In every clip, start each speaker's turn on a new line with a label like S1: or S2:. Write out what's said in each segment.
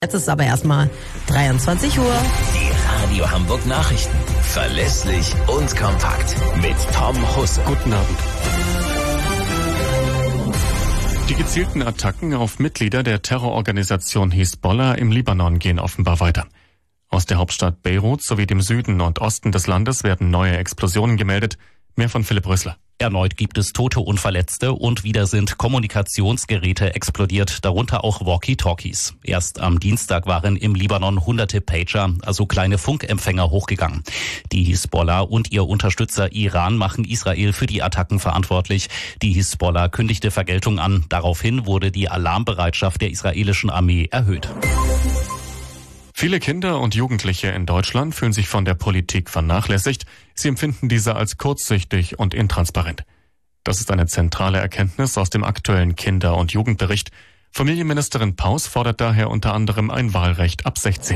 S1: Jetzt ist aber erstmal 23 Uhr.
S2: Die Radio Hamburg Nachrichten. Verlässlich und kompakt. Mit Tom Husse.
S3: Guten Abend. Die gezielten Attacken auf Mitglieder der Terrororganisation Hisbollah im Libanon gehen offenbar weiter. Aus der Hauptstadt Beirut sowie dem Süden und Osten des Landes werden neue Explosionen gemeldet. Mehr von Philipp Rössler.
S4: Erneut gibt es Tote und Verletzte und wieder sind Kommunikationsgeräte explodiert, darunter auch Walkie-Talkies. Erst am Dienstag waren im Libanon hunderte Pager, also kleine Funkempfänger, hochgegangen. Die Hisbollah und ihr Unterstützer Iran machen Israel für die Attacken verantwortlich. Die Hisbollah kündigte Vergeltung an. Daraufhin wurde die Alarmbereitschaft der israelischen Armee erhöht.
S3: Viele Kinder und Jugendliche in Deutschland fühlen sich von der Politik vernachlässigt. Sie empfinden diese als kurzsichtig und intransparent. Das ist eine zentrale Erkenntnis aus dem aktuellen Kinder- und Jugendbericht. Familienministerin Paus fordert daher unter anderem ein Wahlrecht ab 16.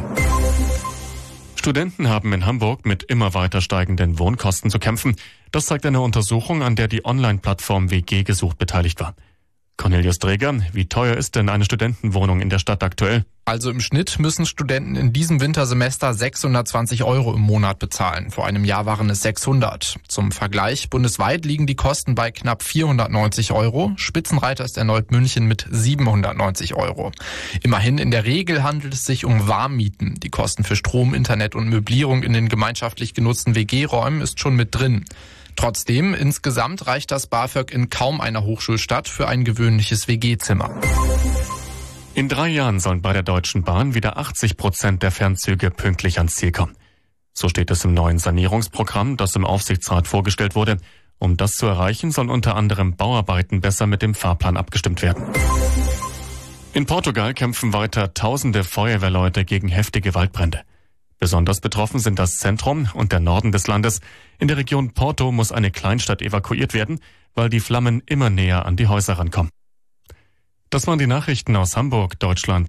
S3: Studenten haben in Hamburg mit immer weiter steigenden Wohnkosten zu kämpfen. Das zeigt eine Untersuchung, an der die Online-Plattform WG gesucht beteiligt war. Cornelius Dreger, wie teuer ist denn eine Studentenwohnung in der Stadt aktuell?
S5: Also im Schnitt müssen Studenten in diesem Wintersemester 620 € im Monat bezahlen. Vor einem Jahr waren es 600. Zum Vergleich, bundesweit liegen die Kosten bei knapp 490 €. Spitzenreiter ist erneut München mit 790 €. Immerhin, in der Regel handelt es sich um Warmmieten. Die Kosten für Strom, Internet und Möblierung in den gemeinschaftlich genutzten WG-Räumen ist schon mit drin. Trotzdem, insgesamt reicht das BAföG in kaum einer Hochschulstadt für ein gewöhnliches WG-Zimmer.
S3: In 3 Jahren sollen bei der Deutschen Bahn wieder 80% der Fernzüge pünktlich ans Ziel kommen. So steht es im neuen Sanierungsprogramm, das im Aufsichtsrat vorgestellt wurde. Um das zu erreichen, sollen unter anderem Bauarbeiten besser mit dem Fahrplan abgestimmt werden. In Portugal kämpfen weiter tausende Feuerwehrleute gegen heftige Waldbrände. Besonders betroffen sind das Zentrum und der Norden des Landes. In der Region Porto muss eine Kleinstadt evakuiert werden, weil die Flammen immer näher an die Häuser rankommen. Das waren die Nachrichten aus Hamburg, Deutschland